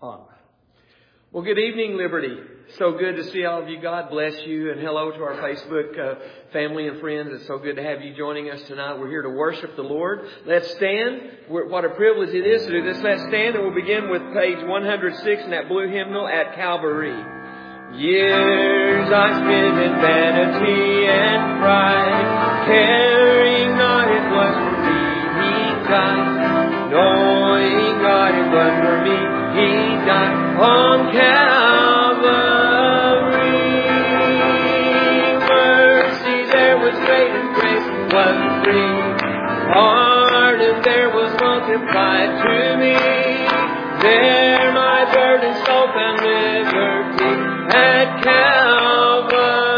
on. Well, good evening, Liberty. So good to see all of you. God bless you. And hello to our Facebook family and friends. It's so good to have you joining us tonight. We're here to worship the Lord. Let's stand. What a privilege it is to do this. Let's stand and we'll begin with page 106 in that blue hymnal, At Calvary. Years I spent in vanity and pride, caring not it was for me He died, knowing God it was for me He died on Calvary. Mercy there was great and grace was free, pardon there was multiplied to me. There my burden so found liberty at Calvary.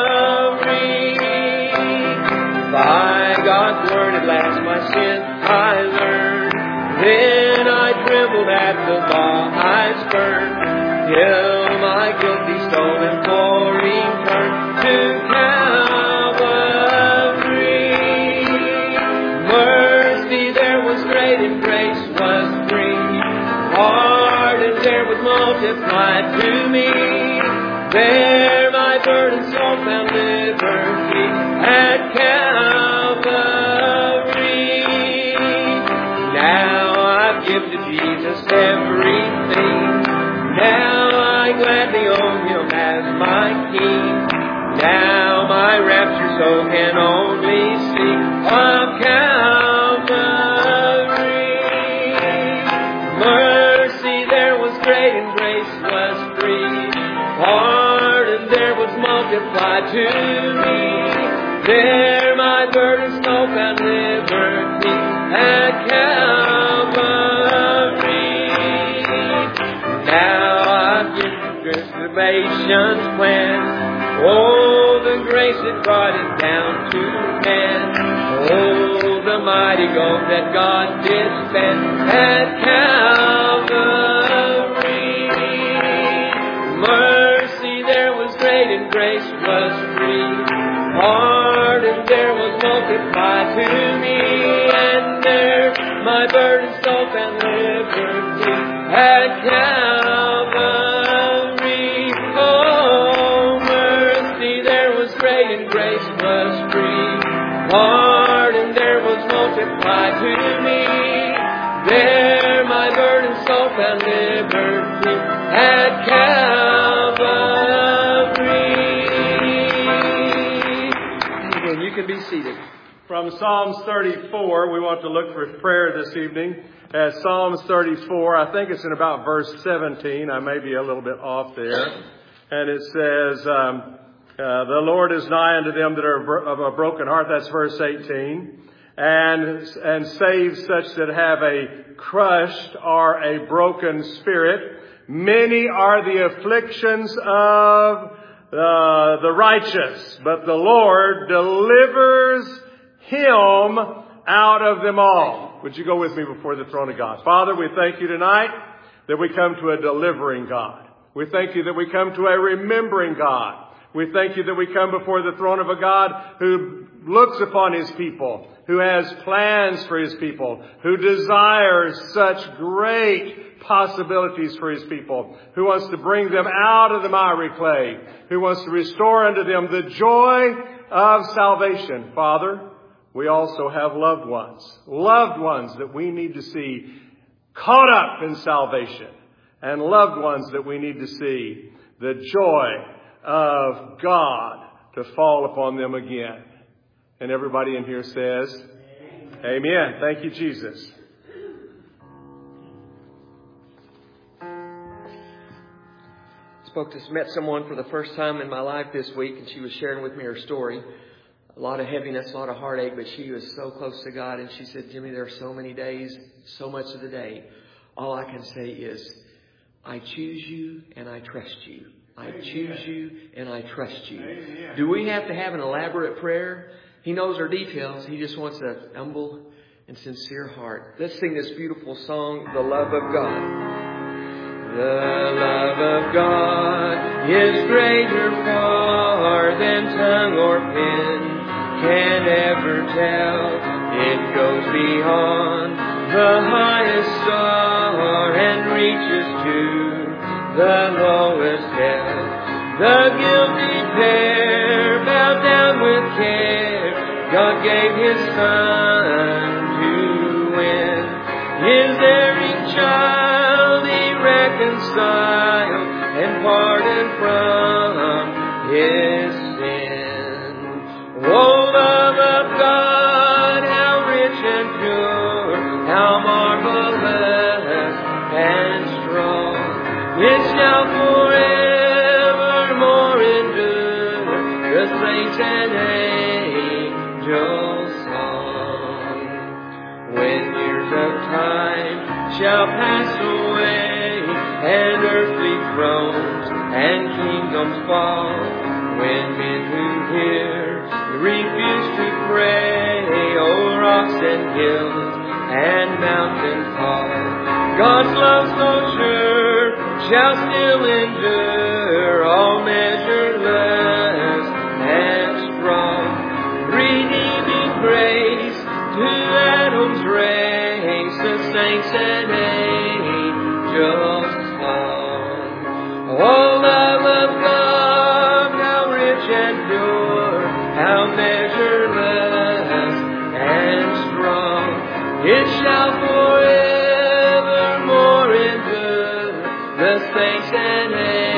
By God's word at last my sin I learned. Then I trembled at the law I spurned, till my guilty soul imploring turned to Calvary. Mercy there was great and grace was free, pardon there was multiplied to me. There my burden soul found liberty at Calvary. Now I give to Jesus everything. Now I gladly own Him as my King. Now my rapture soul can only sing of Calvary. Mercy there was great and grace was free, pardon there was multiplied to me. There my burden so found liberty at Calvary. Now I've given transformation's plan. Oh, the grace that brought it down to man. Oh, the mighty gold that God did spend at Calvary. Mercy there was great and grace was free, pardon there was multiplied to me. And there my burden so found liberty at Calvary. Oh, mercy there was great and grace was free, pardon there was multiplied to me. There my burden so found liberty at Calvary. And you can be seated. From Psalms 34, we want to look for prayer this evening. At Psalms 34, I think it's in about verse 17. I may be a little bit off there. And it says, the Lord is nigh unto them that are of a broken heart. That's verse 18. And save such that have a crushed or a broken spirit. Many are the afflictions of the righteous, but the Lord delivers him out of them all. Would you go with me before the throne of God? Father, we thank you tonight that we come to a delivering God. We thank you that we come to a remembering God. We thank you that we come before the throne of a God who looks upon His people, who has plans for His people, who desires such great possibilities for His people, who wants to bring them out of the miry clay, who wants to restore unto them the joy of salvation. Father, we also have loved ones that we need to see caught up in salvation, and loved ones that we need to see the joy of God to fall upon them again. And everybody in here says, Amen. Thank you, Jesus. Met someone for the first time in my life this week, and she was sharing with me her story. A lot of heaviness, a lot of heartache, but she was so close to God. And she said, Jimmy, there are so many days, so much of the day, all I can say is, I choose you and I trust you. I choose you and I trust you. Amen. Do we have to have an elaborate prayer? He knows our details. He just wants a humble and sincere heart. Let's sing this beautiful song, The Love of God. The love of God is greater far than tongue or pen can ever tell. It goes beyond the highest star and reaches to the lowest hell. The guilty pair bowed down with care. God gave His Son to win. His erring child He reconciled and pardoned from His sin. Oh, love of God, how rich and pure, how marvelous and strong. It shall forevermore endure, the saints and angels' song. When years of time shall pass away, and earthly thrones and kingdoms fall, when men who hear refuse to pray, o'er rocks and hills and mountains fall, God's love so sure shall still endure, all measureless and strong, redeeming grace to Adam's race, the saints and angels song. Oh, love of God, how rich and pure, how measureless and strong, it shall forevermore endure, the saints and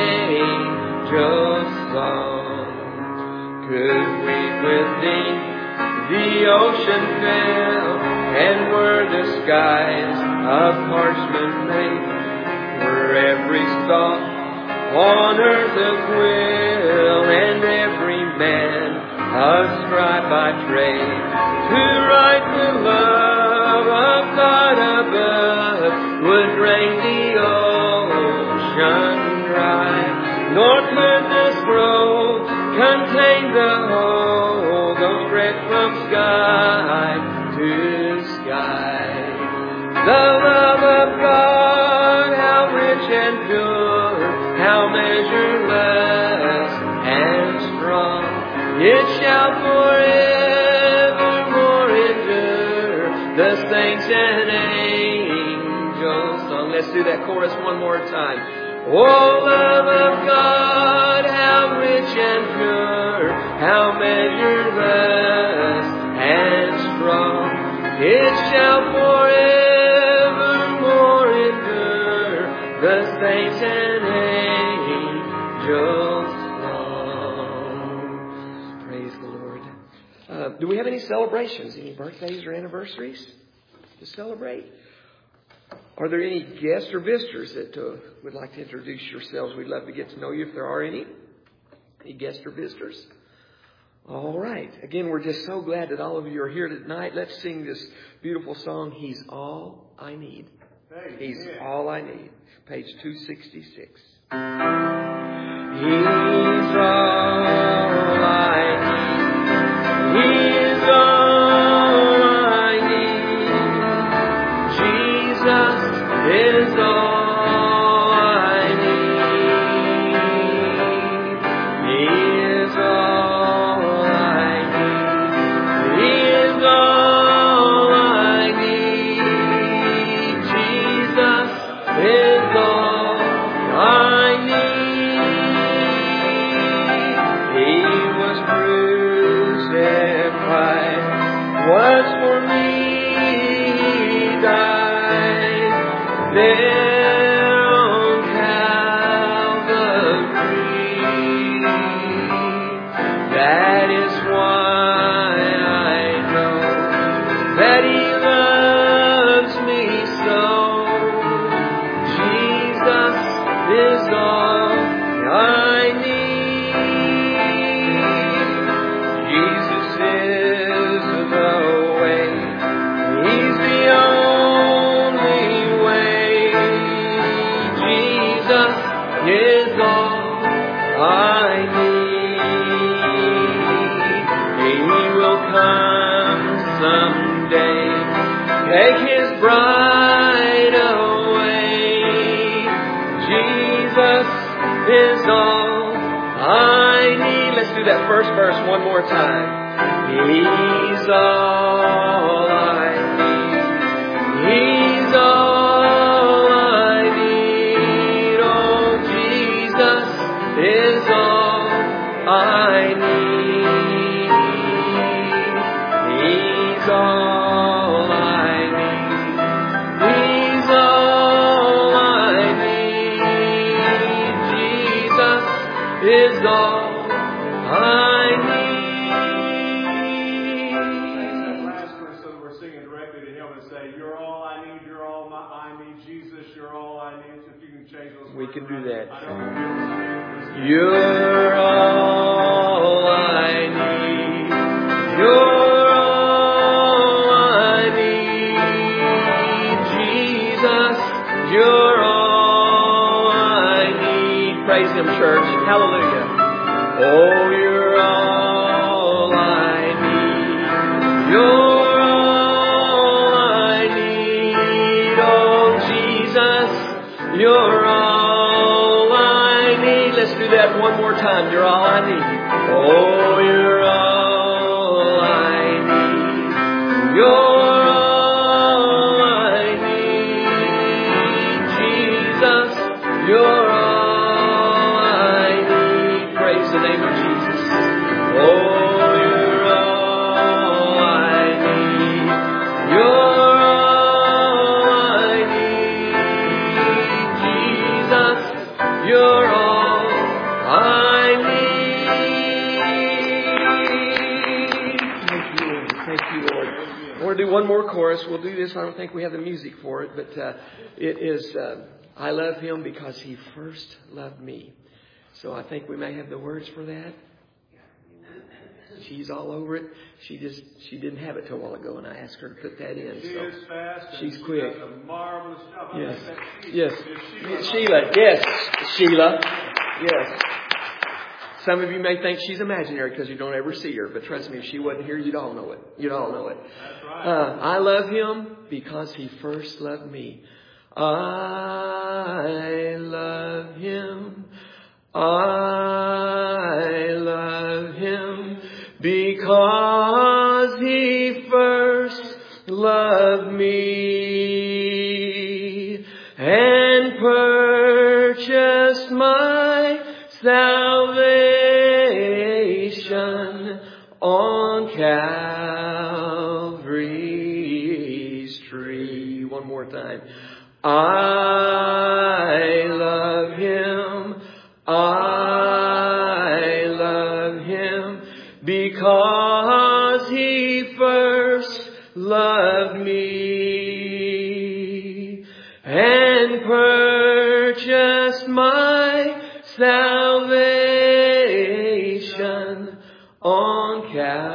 angels song. Could we within the ocean fell, and were the skies of parchment made, were every stalk on earth a quill, and every man a scribe by trade, to write the love of God above, would drain the ocean dry, nor could the scroll contain the whole, though spread from sky to sky. The love of God, how rich and pure, how measureless and strong, it shall forevermore endure, the saints and angels song. Let's do that chorus one more time. Oh, love of God, how rich and pure, how measureless and strong, it shall forevermore endure, the saints and angels song. Praise the Lord. Do we have any celebrations, any birthdays or anniversaries to celebrate? Are there any guests or visitors that would like to introduce yourselves? We'd love to get to know you if there are any. Any guests or visitors? All right. Again, we're just so glad that all of you are here tonight. Let's sing this beautiful song, He's All I Need. He's all I need. Page 266. He's all I need. He's all I need. Jesus is all I need. He is all I need. He is all I need. Jesus is all I need. He was crucified, was for me, He died there on Calvary. That is why I know that He loves me so. Jesus is all I need. Jesus is the way. He's the only way. Jesus is all I need. He will come someday, take His bride away. Jesus is all I need. Let's do that first verse one more time. He's all I need. He's all I need. Oh, I need. He's all I need. He's all I need. Jesus is all I need. Last verse, so we're singing directly to Him and say, "You're all I need. You're all I need. Jesus, you're all I need." So if you can change those We words can do around. that. I don't know if you'll sing it. You're all I need. You're all I need. Jesus, you're all I need. Praise Him, church. Hallelujah. Oh, you're all I need. You're all I need. Oh, Jesus, you're all I need. Let's do that one more time. You're all I need. Oh, you're all I need. You're all I need. Jesus, you're all I need. Praise the name of Jesus. Oh, you're all I need. You're all I need. Jesus, you're all I need. Thank you, Lord. Thank you, Lord. I want to do one more chorus. We'll do this. I don't think we have the music for it, but it is, I love Him because He first loved me. So I think we may have the words for that. She's all over it. She didn't have it till a while ago, and I asked her to put that in. She is fast. She's and quick. She does a marvelous job. Yes. I think that's Yes. Sheila. Sheila. Yes. Sheila. Yes. Some of you may think she's imaginary because you don't ever see her, but trust me, if she wasn't here, you'd all know it. You'd all know it. That's right. I love Him because He first loved me. I love Him. I love Him because He first loved me and purchased my salvation on Calvary's tree. One more time. I love Him. I love Him because He first loved me and purchased my salvation on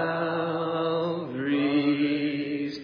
Calvary's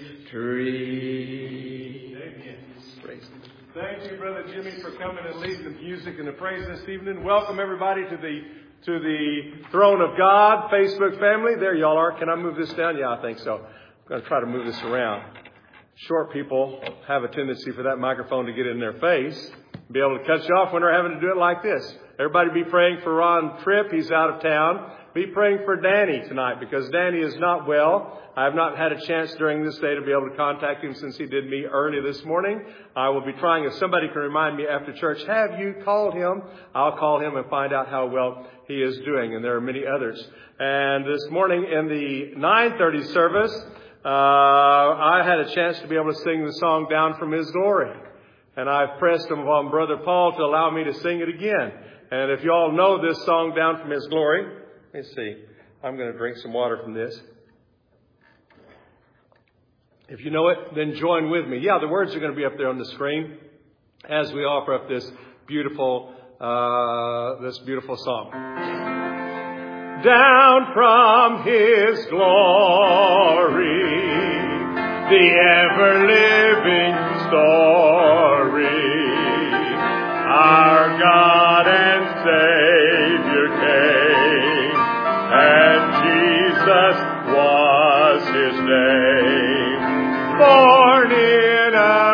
tree. Amen. Praise Him. Thank you, Brother Jimmy, for coming and leading the music and the praise this evening. Welcome everybody to the Throne of God Facebook family. There y'all are. Can I move this down? Yeah, I think so. I'm going to try to move this around. Short people have a tendency for that microphone to get in their face, be able to cut you off when they're having to do it like this. Everybody be praying for Ron Tripp. He's out of town. Be praying for Danny tonight because Danny is not well. I have not had a chance during this day to be able to contact him since he did me early this morning. I will be trying, if somebody can remind me after church, have you called him? I'll call him and find out how well he is doing. And there are many others. And this morning in the 9:30 service, I had a chance to be able to sing the song Down From His Glory. And I've pressed upon Brother Paul to allow me to sing it again. And if you all know this song, Down From His Glory, let me see. I'm going to drink some water from this. If you know it, then join with me. Yeah, the words are going to be up there on the screen as we offer up this beautiful song. Down from His glory, the ever-living story, our God and Savior came, and Jesus was His name. Born in a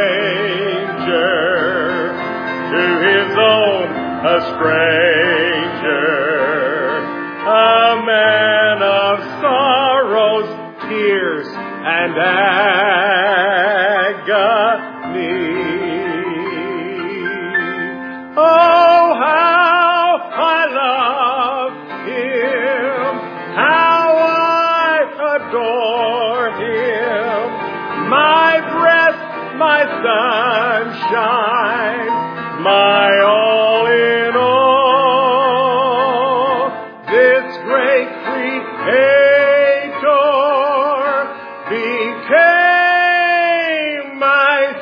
manger, to His own a stranger, a man of sorrows, tears, and agony. Oh, how I love Him. sunshine, my all in all. This great Creator became my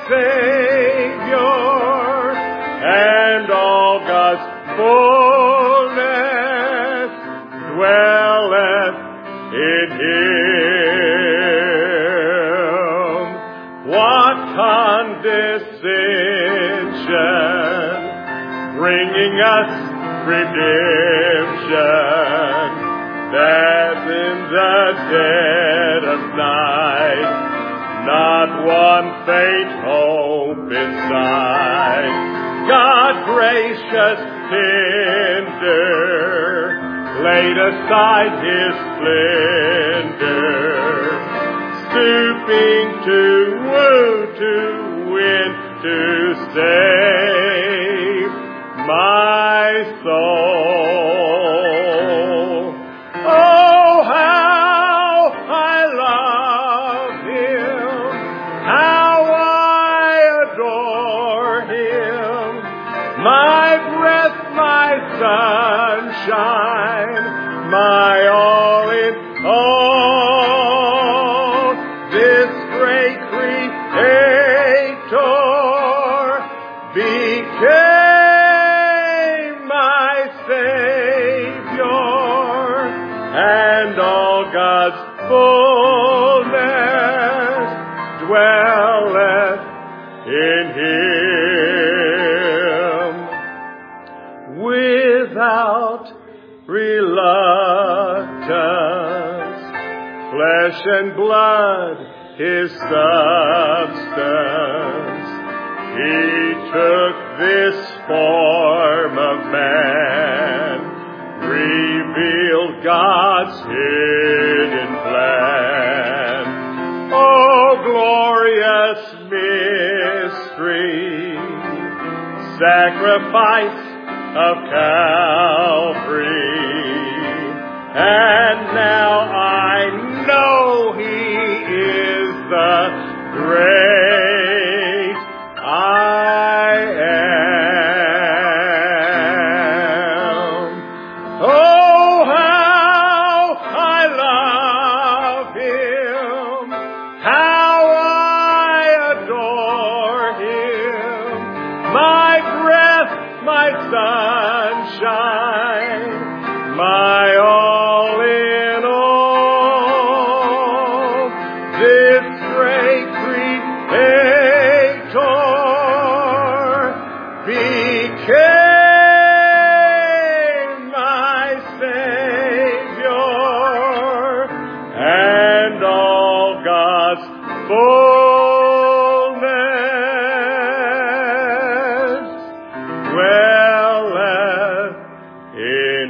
Savior, and all God's fullness dwelleth in Him. What condescension, bringing us redemption, that in the dead of night not one faint hope inside. God gracious tender laid aside His splendor, stooping to woo, to win, to save my soul. Oh, how I love Him, how I adore Him, my breath, my sunshine, my all in all. This great Creator became my Savior, and all God's fullness dwelleth in Him. Without reluctance, flesh and blood His substance, He took this form of man, revealed God's hidden plan. Oh, glorious mystery, sacrifice of Calvary. And now I know He is the great I am. Oh, how I love Him, how I adore Him, my breath, my sunshine, my all in all. This great Creator became my Savior, and all God's fullness dwelleth in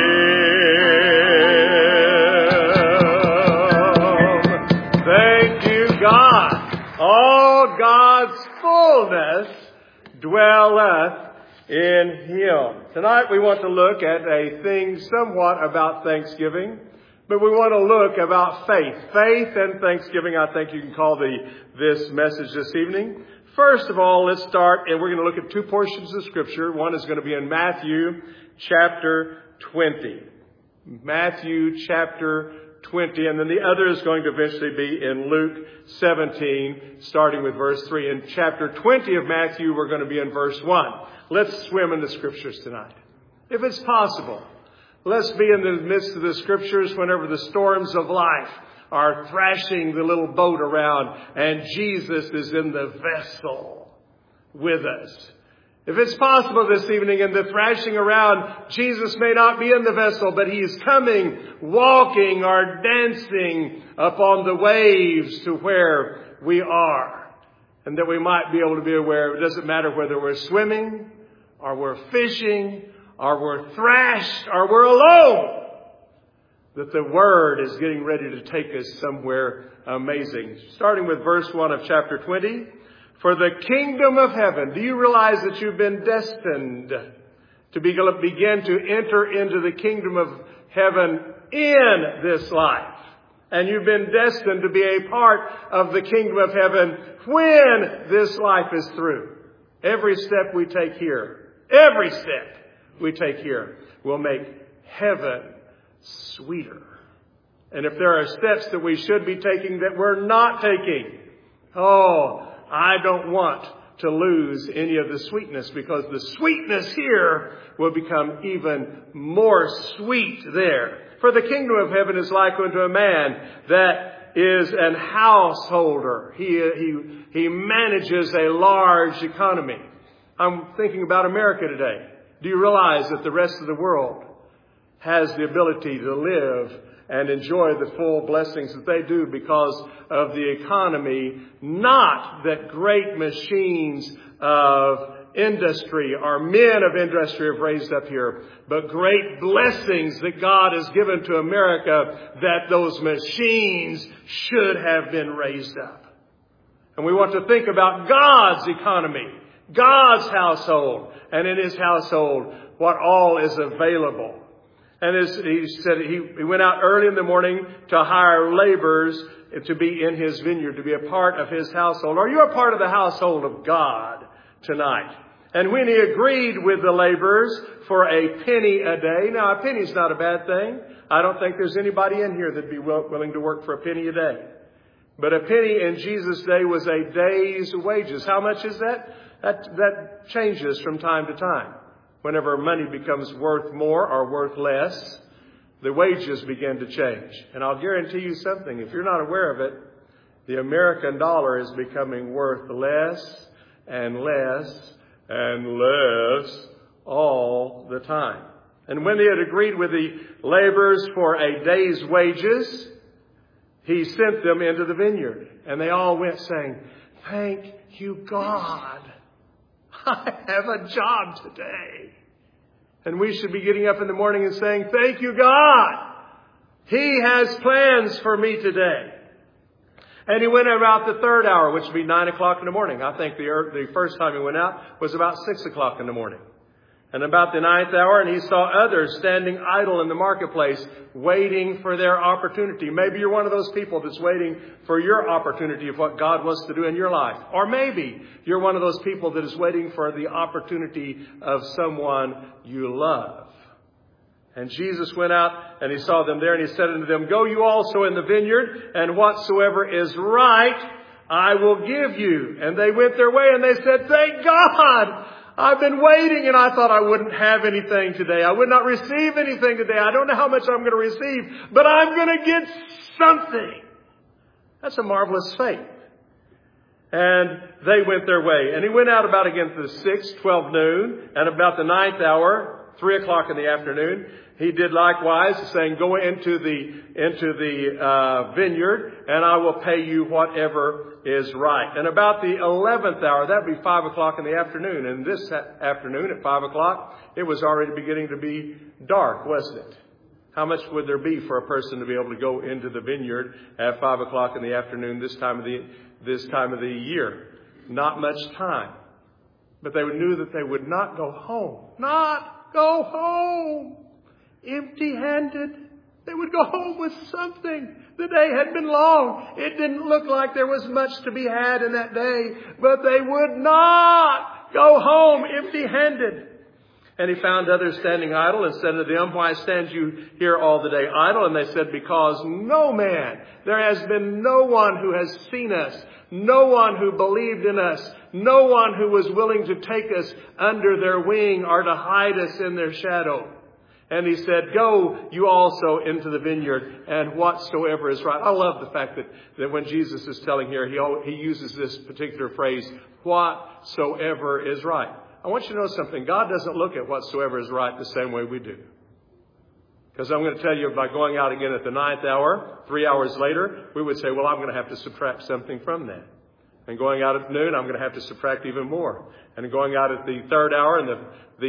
Him. Thank you, God. All God's fullness dwelleth in Him. Tonight we want to look at a thing somewhat about Thanksgiving, but we want to look about faith. Faith and Thanksgiving, I think you can call this message this evening. First of all, let's start, and we're going to look at two portions of Scripture. One is going to be in Matthew chapter 20. Matthew chapter 20, and then the other is going to eventually be in Luke 17, starting with verse 3. In chapter 20 of Matthew, we're going to be in verse 1. Let's swim in the Scriptures tonight. If it's possible, let's be in the midst of the Scriptures whenever the storms of life are thrashing the little boat around and Jesus is in the vessel with us. If it's possible this evening in the thrashing around, Jesus may not be in the vessel, but He is coming, walking or dancing upon the waves to where we are. And that we might be able to be aware, it doesn't matter whether we're swimming or we're fishing or we're thrashed or we're alone, that the Word is getting ready to take us somewhere amazing. Starting with verse 1 of chapter 20. For the kingdom of heaven, do you realize that you've been destined to begin to enter into the kingdom of heaven in this life? And you've been destined to be a part of the kingdom of heaven when this life is through. Every step we take here will make heaven sweeter. And if there are steps that we should be taking that we're not taking, I don't want to lose any of the sweetness, because the sweetness here will become even more sweet there. For the kingdom of heaven is like unto a man that is an householder. He manages a large economy. I'm thinking about America today. Do you realize that the rest of the world has the ability to live and enjoy the full blessings that they do because of the economy? Not that great machines of industry or men of industry have raised up here, but great blessings that God has given to America, that those machines should have been raised up. And we want to think about God's economy, God's household, and in His household, what all is available. And as he said, he went out early in the morning to hire laborers to be in his vineyard, to be a part of his household. Are you a part of the household of God tonight? And when he agreed with the laborers for a penny a day, now a penny's not a bad thing. I don't think there's anybody in here that'd be willing to work for a penny a day. But a penny in Jesus' day was a day's wages. How much is that? That changes from time to time. Whenever money becomes worth more or worth less, the wages begin to change. And I'll guarantee you something. If you're not aware of it, the American dollar is becoming worth less and less and less all the time. And when they had agreed with the laborers for a day's wages, he sent them into the vineyard. And they all went saying, "Thank you, God. I have a job today." And we should be getting up in the morning and saying, "Thank you, God. He has plans for me today." And he went about the third hour, which would be 9 o'clock in the morning. I think the first time he went out was about 6 o'clock in the morning. And about the 9th hour, and he saw others standing idle in the marketplace, waiting for their opportunity. Maybe you're one of those people that's waiting for your opportunity of what God wants to do in your life. Or maybe you're one of those people that is waiting for the opportunity of someone you love. And Jesus went out and he saw them there, and he said unto them, "Go you also in the vineyard, and whatsoever is right I will give you." And they went their way and they said, "Thank God. I've been waiting, and I thought I wouldn't have anything today. I would not receive anything today. I don't know how much I'm going to receive, but I'm going to get something." That's a marvelous faith. And they went their way. And he went out about again to the 6th, 12 noon, and about the 9th hour, 3 o'clock in the afternoon, he did likewise, saying, "Go into the vineyard, and I will pay you whatever is right." And about the 11th hour, that would be 5 o'clock in the afternoon. And this afternoon at 5 o'clock, it was already beginning to be dark, wasn't it? How much would there be for a person to be able to go into the vineyard at 5 o'clock in the afternoon this time of the year? Not much time. But they knew that they would not go home. Not go home empty-handed. They would go home with something. The day had been long. It didn't look like there was much to be had in that day, but they would not go home empty-handed. And he found others standing idle, and said to them, "Why stand you here all the day idle?" And they said, "Because there has been no one who has seen us, no one who believed in us, no one who was willing to take us under their wing or to hide us in their shadow." And he said, "Go you also into the vineyard, and whatsoever is right." I love the fact that when Jesus is telling here, he uses this particular phrase, "whatsoever is right." I want you to know something. God doesn't look at whatsoever is right the same way we do. Because I'm going to tell you, by going out again at the 9th hour, 3 hours later, we would say, well, I'm going to have to subtract something from that. And going out at noon, I'm going to have to subtract even more. And going out at the 3rd hour and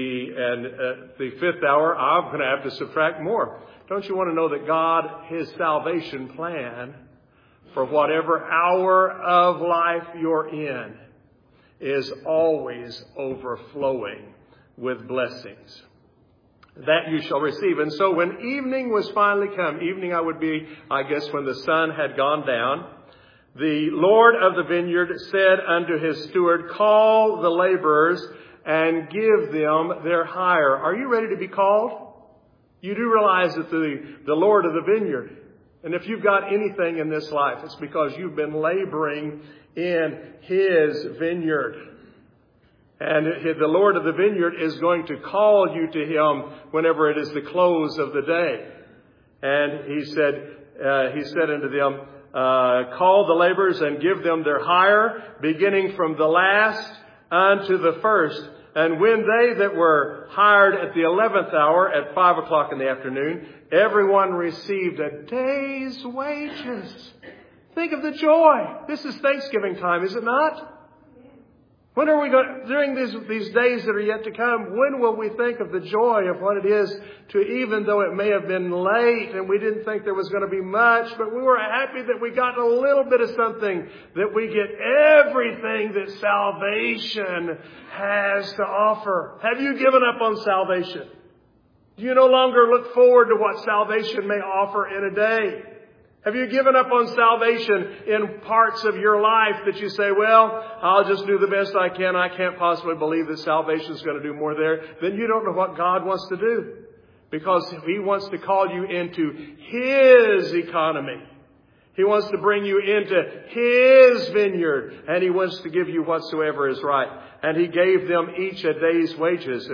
the 5th hour, I'm going to have to subtract more. Don't you want to know that God, His salvation plan for whatever hour of life you're in, is always overflowing with blessings? that you shall receive. And so when evening was finally come, evening would be, I guess, when the sun had gone down, the Lord of the vineyard said unto his steward, call the laborers and give them their hire. Are you ready to be called? You do realize that the Lord of the vineyard, and if you've got anything in this life, it's because you've been laboring in his vineyard. And the Lord of the vineyard is going to call you to him whenever it is the close of the day. And he said unto them, call the laborers and give them their hire, beginning from the last unto the first. And when they that were hired at the 11th hour at 5 o'clock in the afternoon, everyone received a day's wages. Think of the joy. This is Thanksgiving time, is it not? When are we going, during these days that are yet to come, when will we think of the joy of what it is to, even though it may have been late and we didn't think there was going to be much, but we were happy that we got a little bit of something, that we get everything that salvation has to offer. Have you given up on salvation? Do you no longer look forward to what salvation may offer in a day? Have you given up on salvation in parts of your life that you say, well, I'll just do the best I can. I can't possibly believe that salvation is going to do more there. Then you don't know what God wants to do, because he wants to call you into his economy. He wants to bring you into his vineyard, and he wants to give you whatsoever is right. And he gave them each a day's wages.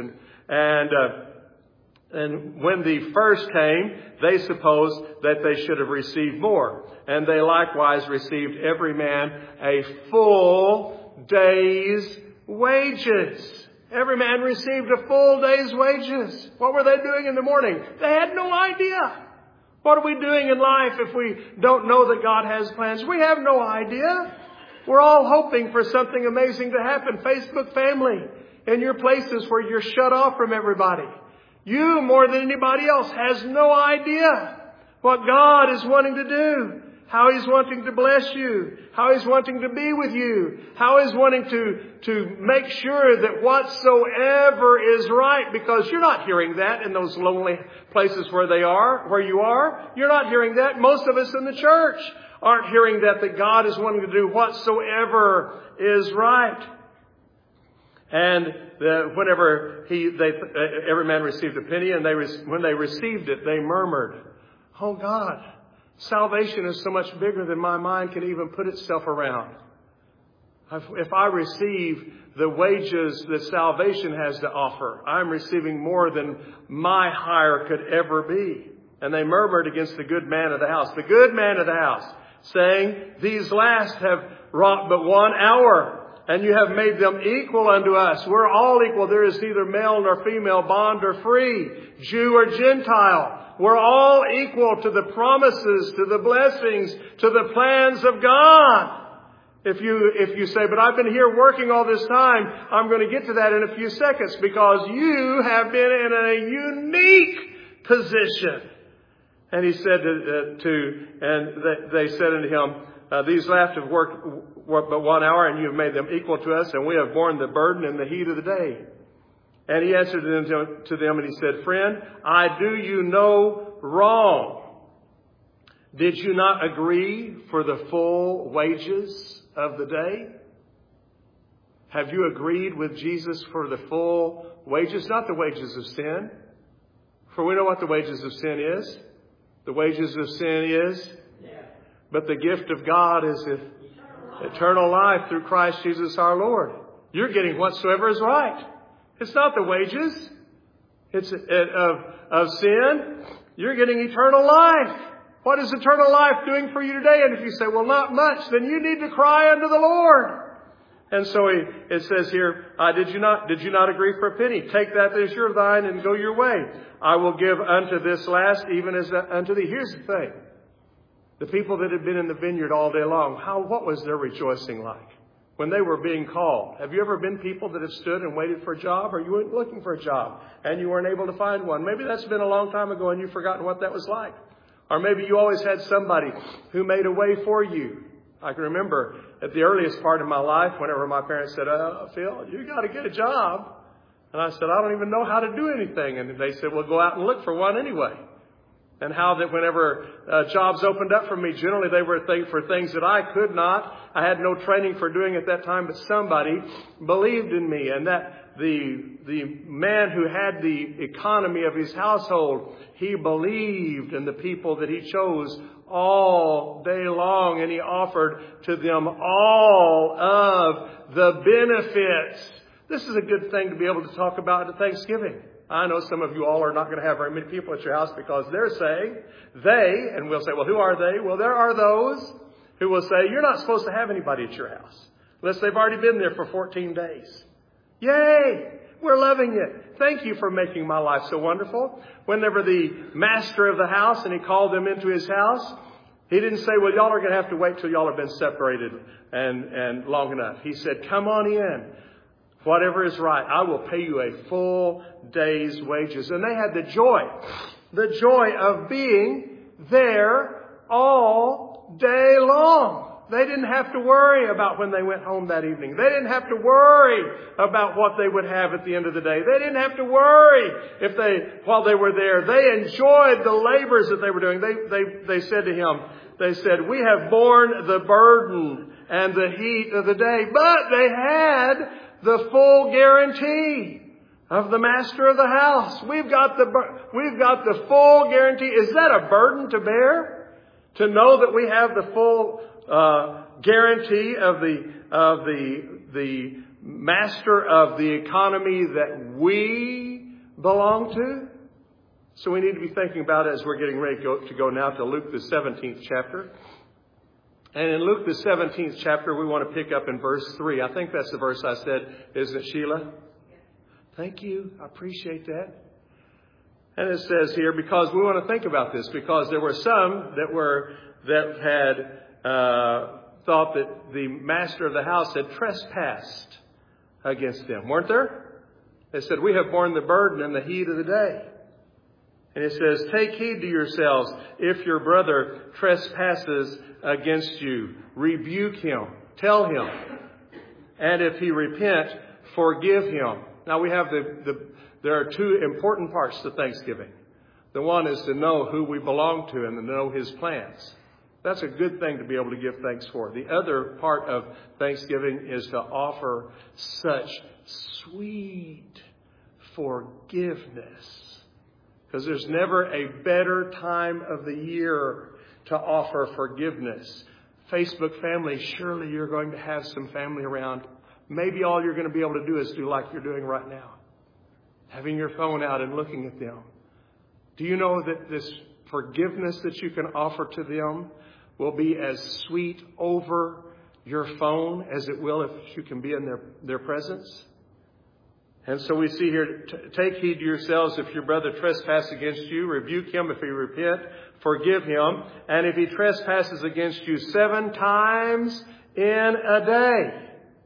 And when the first came, they supposed that they should have received more. And they likewise received every man a full day's wages. Every man received a full day's wages. What were they doing in the morning? They had no idea. What are we doing in life if we don't know that God has plans? We have no idea. We're all hoping for something amazing to happen. Facebook family, in your places where you're shut off from everybody. You, more than anybody else, has no idea what God is wanting to do, how he's wanting to bless you, how he's wanting to be with you, how he's wanting to make sure that whatsoever is right, because you're not hearing that in those lonely places where you are. You're not hearing that. Most of us in the church aren't hearing that God is wanting to do whatsoever is right. And whenever every man received a penny, and when they received it, they murmured, "Oh God, salvation is so much bigger than my mind can even put itself around. If I receive the wages that salvation has to offer, I'm receiving more than my hire could ever be." And they murmured against the good man of the house. The good man of the house, saying, "These last have wrought but 1 hour. And you have made them equal unto us. We're all equal. There is neither male nor female, bond or free, Jew or Gentile. We're all equal to the promises, to the blessings, to the plans of God." If you say, "But I've been here working all this time," I'm going to get to that in a few seconds, because you have been in a unique position. And he said they said unto him, "These last have worked but 1 hour, and you have made them equal to us, and we have borne the burden in the heat of the day." And he answered to them, and he said, "Friend, I do you no wrong. Did you not agree for the full wages of the day?" Have you agreed with Jesus for the full wages? Not the wages of sin. For we know what the wages of sin is. The wages of sin is, but the gift of God is eternal life through Christ Jesus our Lord. You're getting whatsoever is right. It's not the wages of sin. You're getting eternal life. What is eternal life doing for you today? And if you say, "Well, not much," then you need to cry unto the Lord. And so it says here, did you not agree for a penny? Take that as your thine and go your way. I will give unto this last, even as unto thee. Here's the thing. The people that had been in the vineyard all day long, what was their rejoicing like when they were being called? Have you ever been people that have stood and waited for a job, or you weren't looking for a job and you weren't able to find one? Maybe that's been a long time ago and you've forgotten what that was like. Or maybe you always had somebody who made a way for you. I can remember at the earliest part of my life, whenever my parents said, "Phil, you got to get a job." And I said, I don't even know how to do anything. And they said, well, go out and look for one anyway. And how that whenever jobs opened up for me, generally they were for things that I could not. I had no training for doing at that time, but somebody believed in me. And that the man who had the economy of his household, he believed in the people that he chose all day long. And he offered to them all of the benefits. This is a good thing to be able to talk about at Thanksgiving. I know some of you all are not going to have very many people at your house because they're saying, and we'll say, well, who are they? Well, there are those who will say, you're not supposed to have anybody at your house unless they've already been there for 14 days. Yay! We're loving it. Thank you for making my life so wonderful. Whenever the master of the house, and he called them into his house, he didn't say, well, y'all are going to have to wait till y'all have been separated and long enough. He said, come on in. Whatever is right, I will pay you a full day's wages. And they had the joy of being there all day long. They didn't have to worry about when they went home that evening. They didn't have to worry about what they would have at the end of the day. They didn't have to worry while they were there. They enjoyed the labors that they were doing. They said to him, we have borne the burden and the heat of the day. But they had the full guarantee of the master of the house. We've got the full guarantee. Is that a burden to bear? To know that we have the full guarantee of the master of the economy that we belong to? So we need to be thinking about it as we're getting ready to go now to Luke the 17th chapter. And in Luke the 17th chapter, we want to pick up in verse 3. I think that's the verse I said, isn't it, Sheila? Thank you. I appreciate that. And it says here, because we want to think about this, because there were some that had thought that the master of the house had trespassed against them, weren't there? They said, we have borne the burden and the heat of the day. And it says, take heed to yourselves. If your brother trespasses against you, rebuke him, tell him. And if he repent, forgive him. Now we have there are two important parts to Thanksgiving. The one is to know who we belong to and to know his plans. That's a good thing to be able to give thanks for. The other part of Thanksgiving is to offer such sweet forgiveness. Because there's never a better time of the year to offer forgiveness. Facebook family, surely you're going to have some family around. Maybe all you're going to be able to do is do like you're doing right now. Having your phone out and looking at them. Do you know that this forgiveness that you can offer to them will be as sweet over your phone as it will if you can be in their presence? And so we see here, take heed to yourselves. If your brother trespass against you, rebuke him. If he repent, forgive him. And if he trespasses against you 7 times in a day,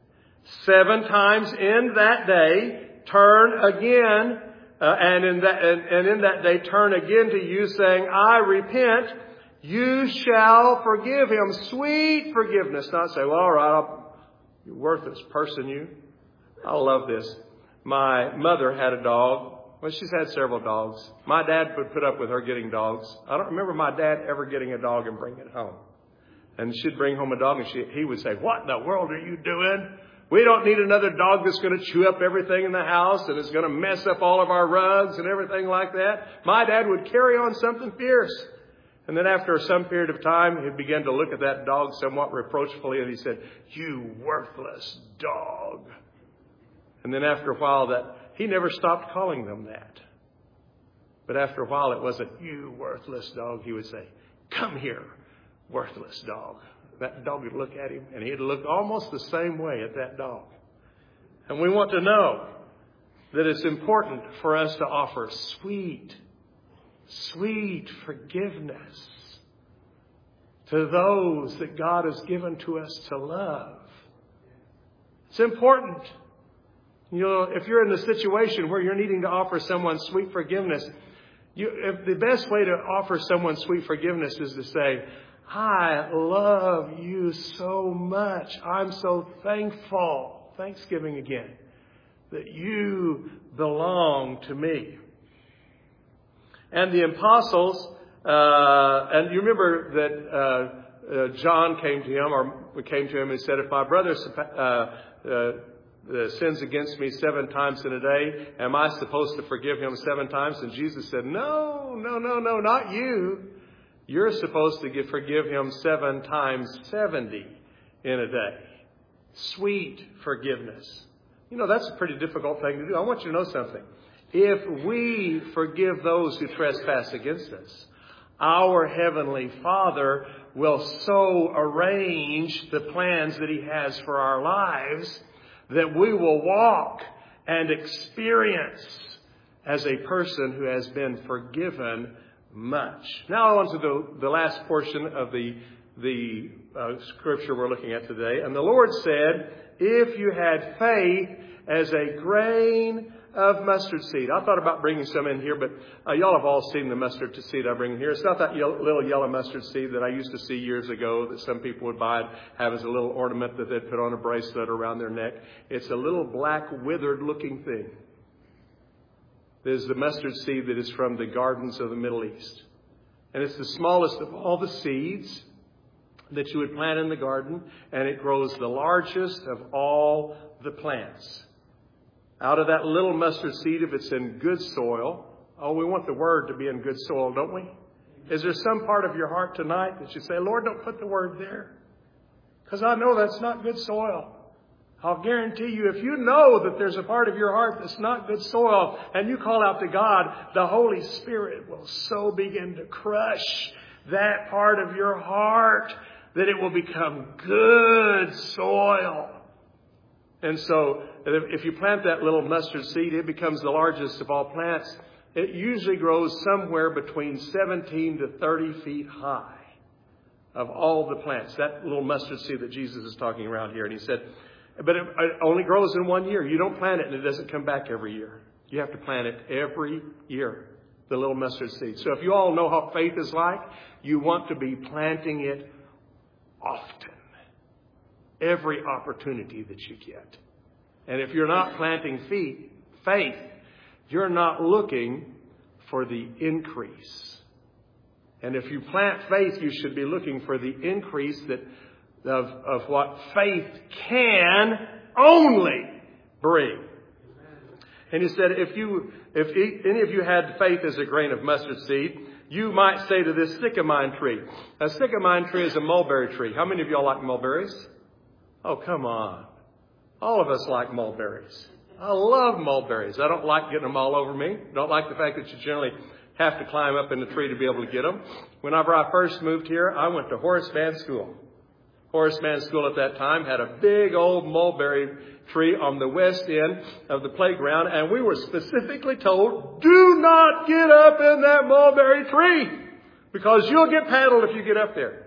7 times in that day, turn again, and in that day turn again to you, saying, I repent, you shall forgive him. Sweet forgiveness. Not say, well, all right, you worthless person, you. I love this. My mother had a dog. Well, she's had several dogs. My dad would put up with her getting dogs. I don't remember my dad ever getting a dog and bringing it home. And she'd bring home a dog and he would say, what in the world are you doing? We don't need another dog that's going to chew up everything in the house and is going to mess up all of our rugs and everything like that. My dad would carry on something fierce. And then after some period of time, he began to look at that dog somewhat reproachfully and he said, you worthless dog. And then after a while he never stopped calling them that. But after a while it wasn't, you worthless dog. He would say, come here, worthless dog. That dog would look at him and he'd look almost the same way at that dog. And we want to know that it's important for us to offer sweet forgiveness to those that God has given to us to love. It's important. You know, if you're in a situation where you're needing to offer someone sweet forgiveness, if the best way to offer someone sweet forgiveness is to say, I love you so much. I'm so thankful. Thanksgiving again. that you belong to me. And the apostles, and you remember that John came to him and said, if my brother sins against me 7 times in a day, am I supposed to forgive him 7 times? And Jesus said, no, not you. You're supposed to forgive him 7 times 70 in a day. Sweet forgiveness. You know, that's a pretty difficult thing to do. I want you to know something. If we forgive those who trespass against us, our Heavenly Father will so arrange the plans that He has for our lives that we will walk and experience as a person who has been forgiven much. Now on to the last portion of the scripture we're looking at today. And the Lord said, if you had faith as a grain of mustard seed. I thought about bringing some in here, but y'all have all seen the mustard seed I bring here. It's not that little yellow mustard seed that I used to see years ago that some people would buy and have as a little ornament that they'd put on a bracelet around their neck. It's a little black, withered looking thing. There's the mustard seed that is from the gardens of the Middle East. And it's the smallest of all the seeds that you would plant in the garden, and it grows the largest of all the plants. Out of that little mustard seed, if it's in good soil, we want the word to be in good soil, don't we? Is there some part of your heart tonight that you say, Lord, don't put the word there? Because I know that's not good soil. I'll guarantee you, if you know that there's a part of your heart that's not good soil, and you call out to God, the Holy Spirit will so begin to crush that part of your heart that it will become good soil. And so if you plant that little mustard seed, it becomes the largest of all plants. It usually grows somewhere between 17 to 30 feet high of all the plants. That little mustard seed that Jesus is talking around here. And he said, but it only grows in 1 year. You don't plant it and it doesn't come back every year. You have to plant it every year, the little mustard seed. So if you all know how faith is like, you want to be planting it often. Every opportunity that you get. And if you're not planting faith, you're not looking for the increase. And if you plant faith, you should be looking for the increase of what faith can only bring. And he said, if any of you had faith as a grain of mustard seed, you might say to this sycamine tree. A sycamine tree is a mulberry tree. How many of y'all like mulberries? Oh, come on. All of us like mulberries. I love mulberries. I don't like getting them all over me. Don't like the fact that you generally have to climb up in the tree to be able to get them. Whenever I first moved here, I went to Horace Mann School. Horace Mann School at that time had a big old mulberry tree on the west end of the playground, and we were specifically told, do not get up in that mulberry tree because you'll get paddled if you get up there.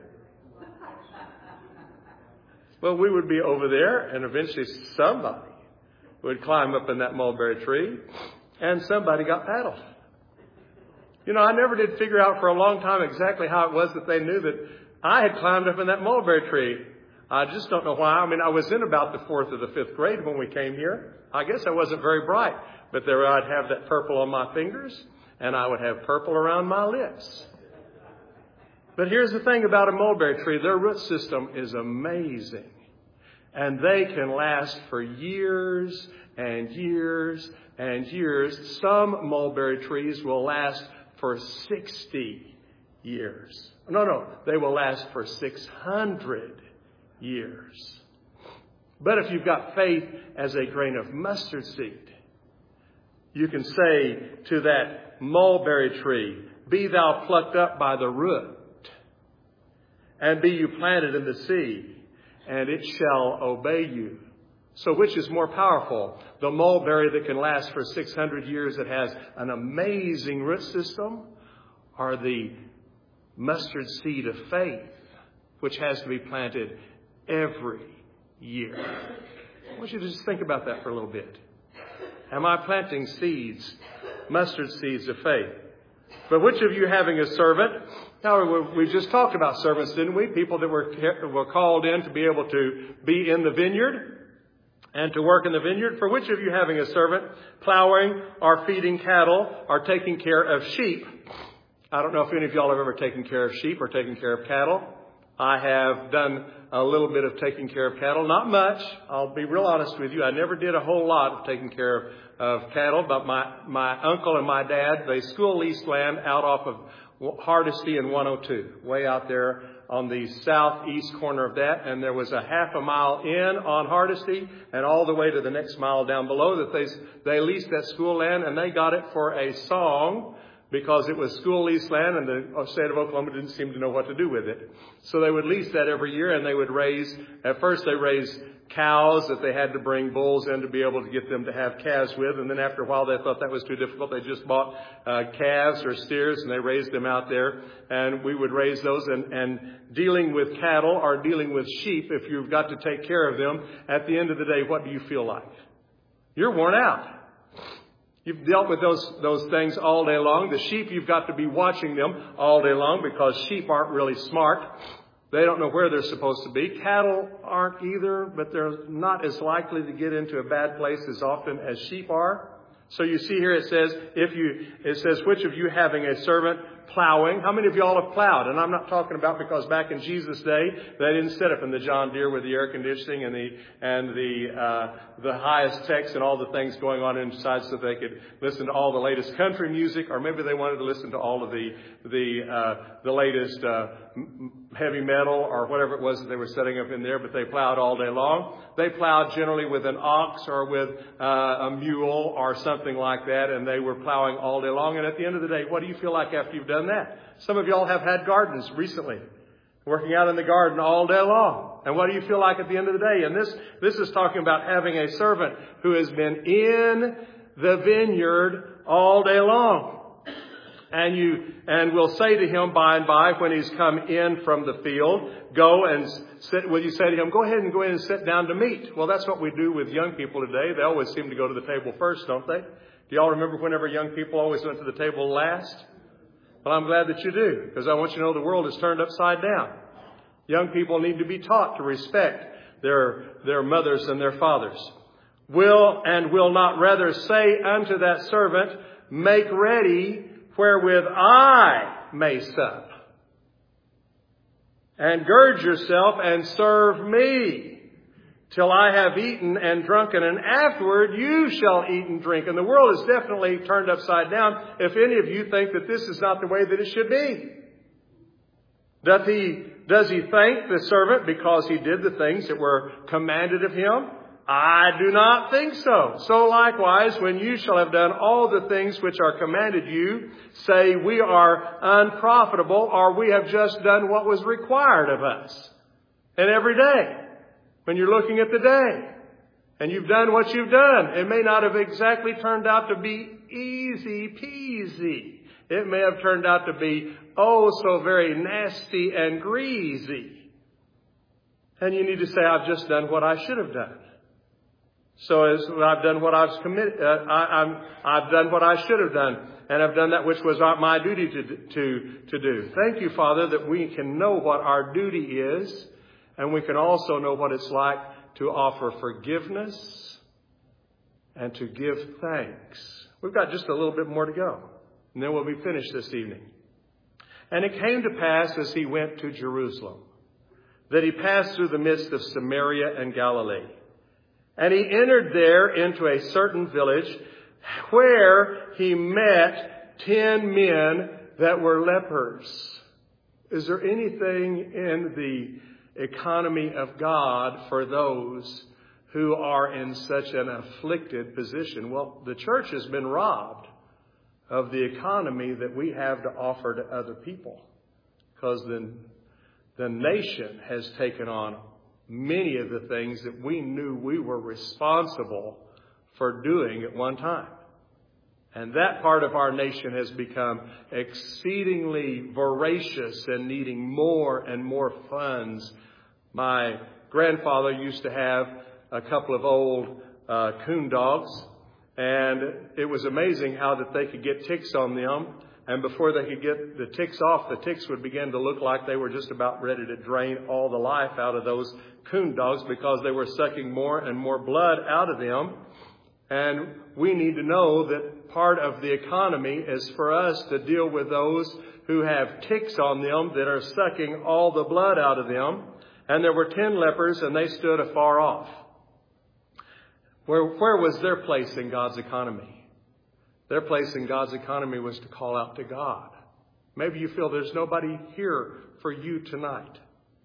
Well, we would be over there, and eventually somebody would climb up in that mulberry tree, and somebody got paddled. You know, I never did figure out for a long time exactly how it was that they knew that I had climbed up in that mulberry tree. I just don't know why. I mean, I was in about the 4th or the 5th grade when we came here. I guess I wasn't very bright, but there I'd have that purple on my fingers, and I would have purple around my lips. But here's the thing about a mulberry tree. Their root system is amazing. And they can last for years and years and years. Some mulberry trees will last for 60 years. No, they will last for 600 years. But if you've got faith as a grain of mustard seed, you can say to that mulberry tree, be thou plucked up by the root, and be you planted in the sea, and it shall obey you. So which is more powerful? The mulberry that can last for 600 years that has an amazing root system, or the mustard seed of faith, which has to be planted every year? I want you to just think about that for a little bit. Am I planting seeds, mustard seeds of faith? But which of you having a servant? Now, we just talked about servants, didn't we? People that were called in to be able to be in the vineyard. and to work in the vineyard? For which of you, having a servant, plowing or feeding cattle or taking care of sheep? I don't know if any of y'all have ever taken care of sheep or taken care of cattle. I have done a little bit of taking care of cattle. Not much. I'll be real honest with you. I never did a whole lot of taking care of cattle, but my uncle and my dad, they school leased land out off of Hardesty and 102, way out there on the southeast corner of that. And there was a half a mile in on Hardesty and all the way to the next mile down below that they leased that school land, and they got it for a song because it was school lease land and the state of Oklahoma didn't seem to know what to do with it. So they would lease that every year, and they would at first they raised cows that they had to bring bulls in to be able to get them to have calves with. And then after a while they thought that was too difficult. They just bought calves or steers and they raised them out there. And we would raise those. And dealing with cattle or dealing with sheep, if you've got to take care of them, at the end of the day, what do you feel like? You're worn out. You've dealt with those things all day long. The sheep, you've got to be watching them all day long because sheep aren't really smart. They don't know where they're supposed to be. Cattle aren't either, but they're not as likely to get into a bad place as often as sheep are. So you see here it says, which of you having a servant plowing? How many of y'all have plowed? And I'm not talking about because back in Jesus' day, they didn't sit up in the John Deere with the air conditioning and the highest techs and all the things going on inside so they could listen to all the latest country music, or maybe they wanted to listen to all of the latest heavy metal or whatever it was that they were setting up in there, but they plowed all day long. They plowed generally with an ox or with a mule or something like that, and they were plowing all day long. And at the end of the day, what do you feel like after you've done that? Some of y'all have had gardens recently, working out in the garden all day long. And what do you feel like at the end of the day? And this is talking about having a servant who has been in the vineyard all day long. And we'll say to him by and by when he's come in from the field, go and sit. Will you say to him, go ahead and sit down to meat? Well, that's what we do with young people today. They always seem to go to the table first, don't they? Do y'all remember whenever young people always went to the table last? Well, I'm glad that you do, because I want you to know the world is turned upside down. Young people need to be taught to respect their mothers and their fathers. Will not rather say unto that servant, make ready wherewith I may sup, and gird yourself and serve me till I have eaten and drunken, and afterward you shall eat and drink. And the world is definitely turned upside down if any of you think that this is not the way that it should be. Does he thank the servant because he did the things that were commanded of him? I do not think so. So likewise, when you shall have done all the things which are commanded you, say we are unprofitable, or we have just done what was required of us. And every day, when you're looking at the day, and you've done what you've done, it may not have exactly turned out to be easy peasy. It may have turned out to be so very nasty and greasy. And you need to say, I've just done what I should have done. So as I've done what I've committed, I've done what I should have done, and I've done that which was my duty to do. Thank you, Father, that we can know what our duty is, and we can also know what it's like to offer forgiveness and to give thanks. We've got just a little bit more to go, and then we'll be finished this evening. And it came to pass as he went to Jerusalem that he passed through the midst of Samaria and Galilee. And he entered there into a certain village where he met 10 men that were lepers. Is there anything in the economy of God for those who are in such an afflicted position? Well, the church has been robbed of the economy that we have to offer to other people, because the nation has taken on many of the things that we knew we were responsible for doing at one time. And that part of our nation has become exceedingly voracious and needing more and more funds. My grandfather used to have a couple of old coon dogs, and it was amazing how that they could get ticks on them And before they could get the ticks off, the ticks would begin to look like they were just about ready to drain all the life out of those coon dogs because they were sucking more and more blood out of them. And we need to know that part of the economy is for us to deal with those who have ticks on them that are sucking all the blood out of them. And there were 10 lepers, and they stood afar off. Where was their place in God's economy? Their place in God's economy was to call out to God. Maybe you feel there's nobody here for you tonight.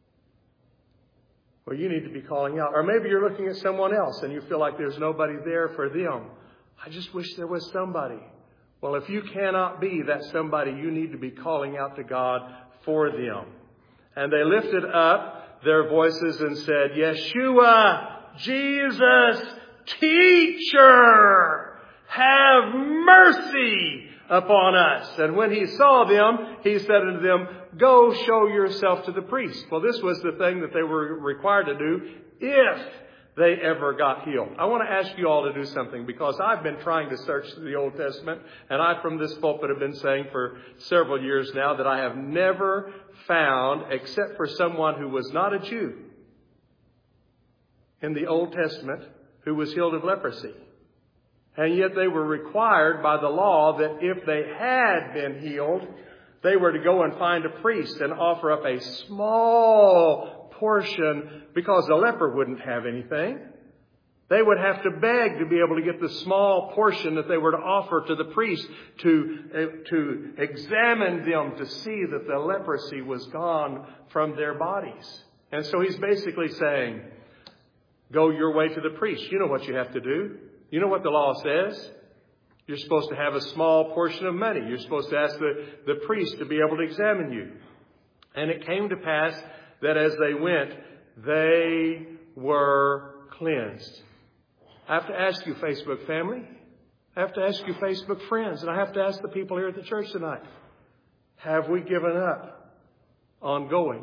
Well, you need to be calling out. Or maybe you're looking at someone else and you feel like there's nobody there for them. I just wish there was somebody. Well, if you cannot be that somebody, you need to be calling out to God for them. And they lifted up their voices and said, Yeshua, Jesus, Teacher, have mercy upon us. And when he saw them, he said unto them, go show yourself to the priest. Well, this was the thing that they were required to do if they ever got healed. I want to ask you all to do something because I've been trying to search the Old Testament, and I from this pulpit have been saying for several years now that I have never found, except for someone who was not a Jew in the Old Testament, who was healed of leprosy. And yet they were required by the law that if they had been healed, they were to go and find a priest and offer up a small portion because the leper wouldn't have anything. They would have to beg to be able to get the small portion that they were to offer to the priest to examine them to see that the leprosy was gone from their bodies. And so he's basically saying, go your way to the priest. You know what you have to do. You know what the law says. You're supposed to have a small portion of money. You're supposed to ask the priest to be able to examine you. And it came to pass that as they went, they were cleansed. I have to ask you, Facebook family. I have to ask you, Facebook friends. And I have to ask the people here at the church tonight. Have we given up on going?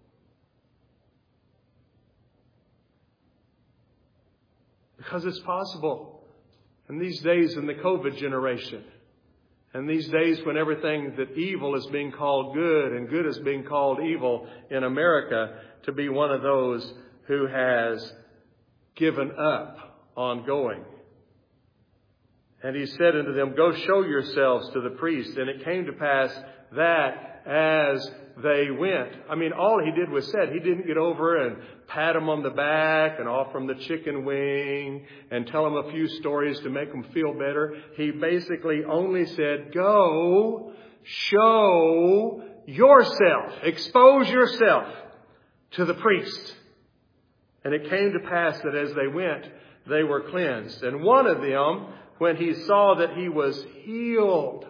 Because it's possible. And these days in the COVID generation, and these days when everything that evil is being called good and good is being called evil in America, to be one of those who has given up on going. And he said unto them, go show yourselves to the priest. And it came to pass that as they went. I mean, all he did was said. He didn't get over and pat them on the back and offer them the chicken wing and tell them a few stories to make them feel better. He basically only said, go show yourself, expose yourself to the priest. And it came to pass that as they went, they were cleansed. And one of them, when he saw that he was healed,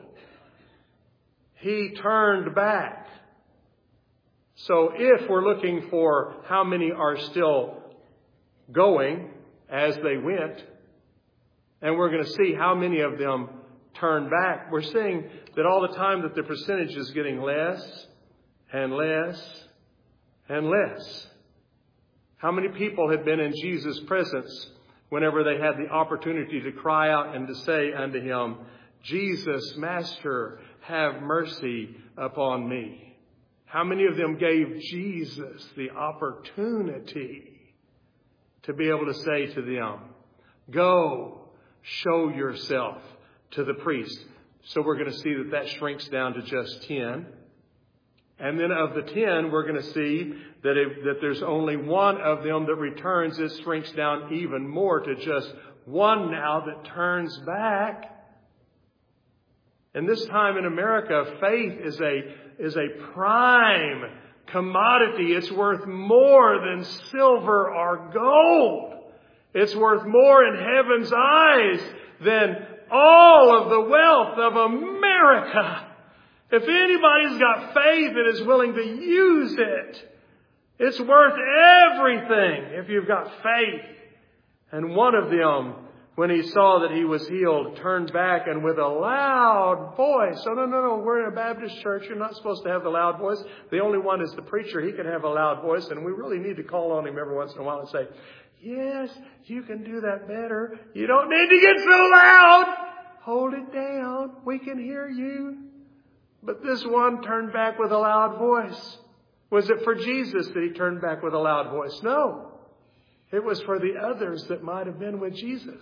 he turned back. So if we're looking for how many are still going as they went, and we're going to see how many of them turn back, we're seeing that all the time that the percentage is getting less and less and less. How many people had been in Jesus' presence whenever they had the opportunity to cry out and to say unto him, Jesus, Master, have mercy upon me? How many of them gave Jesus the opportunity to be able to say to them, go show yourself to the priest? So we're going to see that shrinks down to just 10. And then of the 10, we're going to see that there's only one of them that returns. It shrinks down even more to just one now that turns back. And this time in America, faith is a prime commodity. It's worth more than silver or gold. It's worth more in heaven's eyes than all of the wealth of America. If anybody's got faith and is willing to use it, it's worth everything if you've got faith. And one of them, when he saw that he was healed, turned back and with a loud voice. Oh, no, we're in a Baptist church. You're not supposed to have the loud voice. The only one is the preacher. He can have a loud voice, and we really need to call on him every once in a while and say, yes, you can do that better. You don't need to get so loud. Hold it down. We can hear you. But this one turned back with a loud voice. Was it for Jesus that he turned back with a loud voice? No. It was for the others that might have been with Jesus.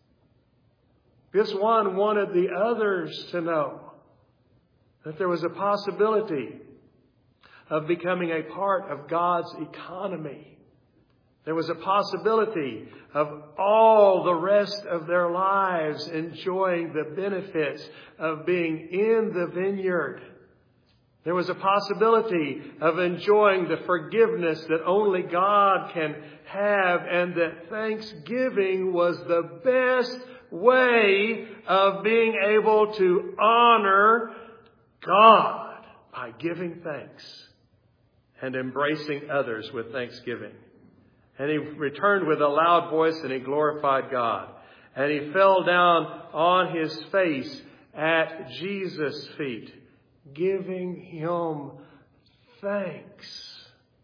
This one wanted the others to know that there was a possibility of becoming a part of God's economy. There was a possibility of all the rest of their lives enjoying the benefits of being in the vineyard. There was a possibility of enjoying the forgiveness that only God can have, and that thanksgiving was the best way of being able to honor God by giving thanks and embracing others with thanksgiving. And he returned with a loud voice and he glorified God. And he fell down on his face at Jesus' feet, giving him thanks.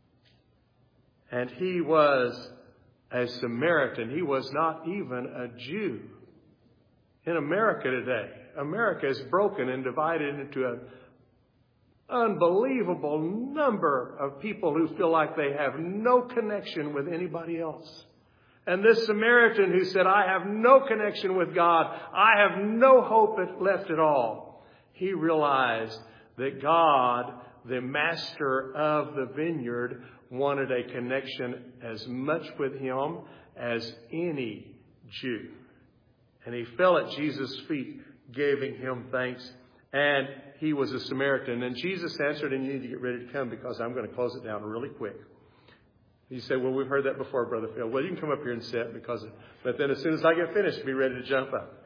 And he was a Samaritan. He was not even a Jew. In America today, America is broken and divided into an unbelievable number of people who feel like they have no connection with anybody else. And this Samaritan who said, I have no connection with God, I have no hope left at all, he realized that God, the master of the vineyard, wanted a connection as much with him as any Jew. And he fell at Jesus' feet, giving him thanks. And he was a Samaritan. And Jesus answered, and you need to get ready to come because I'm going to close it down really quick. You say, well, we've heard that before, Brother Phil. Well, you can come up here and sit but then as soon as I get finished, be ready to jump up.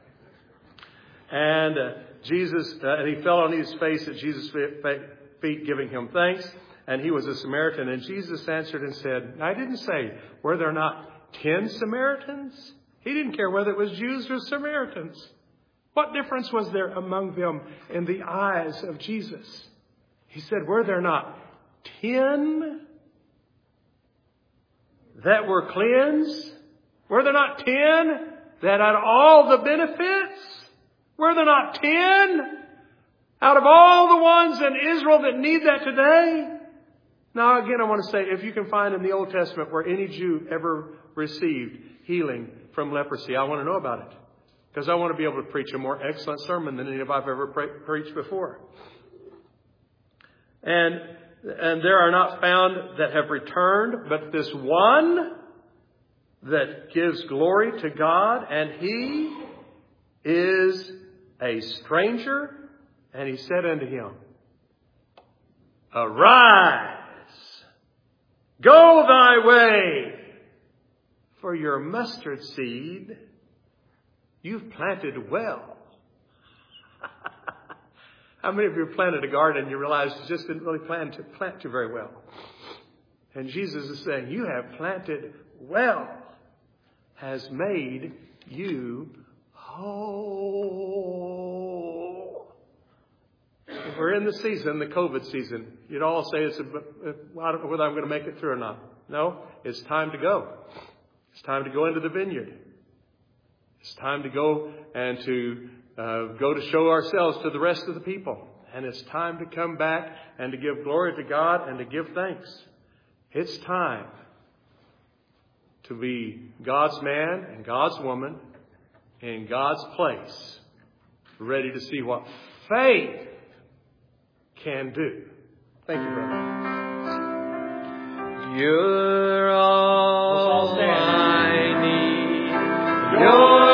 And and he fell on his face at Jesus' feet, giving him thanks. And he was a Samaritan. And Jesus answered and said, I didn't say, were there not 10 Samaritans? He didn't care whether it was Jews or Samaritans. What difference was there among them in the eyes of Jesus? He said, were there not 10 that were cleansed? Were there not 10 that had all the benefits? Were there not 10 out of all the ones in Israel that need that today? Now, again, I want to say, if you can find in the Old Testament where any Jew ever received healing from leprosy, I want to know about it. Because I want to be able to preach a more excellent sermon than any of I've ever preached before. And there are not found that have returned, but this one that gives glory to God, and he is a stranger. And he said unto him, arise, go thy way, for your mustard seed you've planted well. How many of you have planted a garden and you realize you just didn't really plant too very well? And Jesus is saying, you have planted well, has made you whole. If we're in the season, the COVID season, you'd all say, I don't know whether I'm going to make it through or not. No, it's time to go. It's time to go into the vineyard. It's time to go and to go to show ourselves to the rest of the people. And it's time to come back and to give glory to God and to give thanks. It's time to be God's man and God's woman in God's place, ready to see what faith can do. Thank you, brother. You're all I need. You're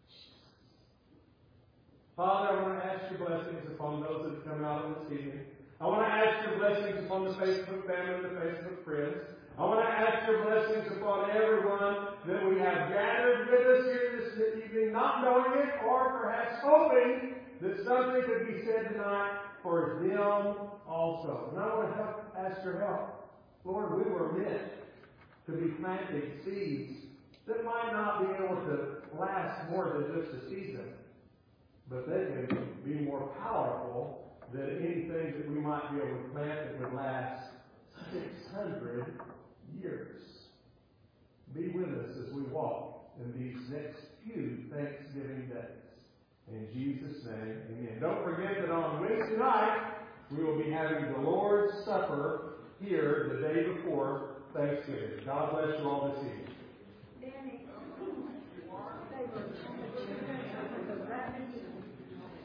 Father, I want to ask your blessings upon those that have come out on this evening. I want to ask your blessings upon the Facebook family and the Facebook friends. I want to ask your blessings upon everyone that we have gathered with us here this evening, not knowing it or perhaps hoping that something could be said tonight for them also. And I want to ask your help. Lord, we were meant to be planting seeds that might not be able to last more than just a season, but they can be more powerful than anything that we might be able to plant that would last 600 years. Be with us as we walk in these next few Thanksgiving days. In Jesus' name, amen. Don't forget that on Wednesday night, we will be having the Lord's Supper here the day before Thanksgiving. God bless you all this evening.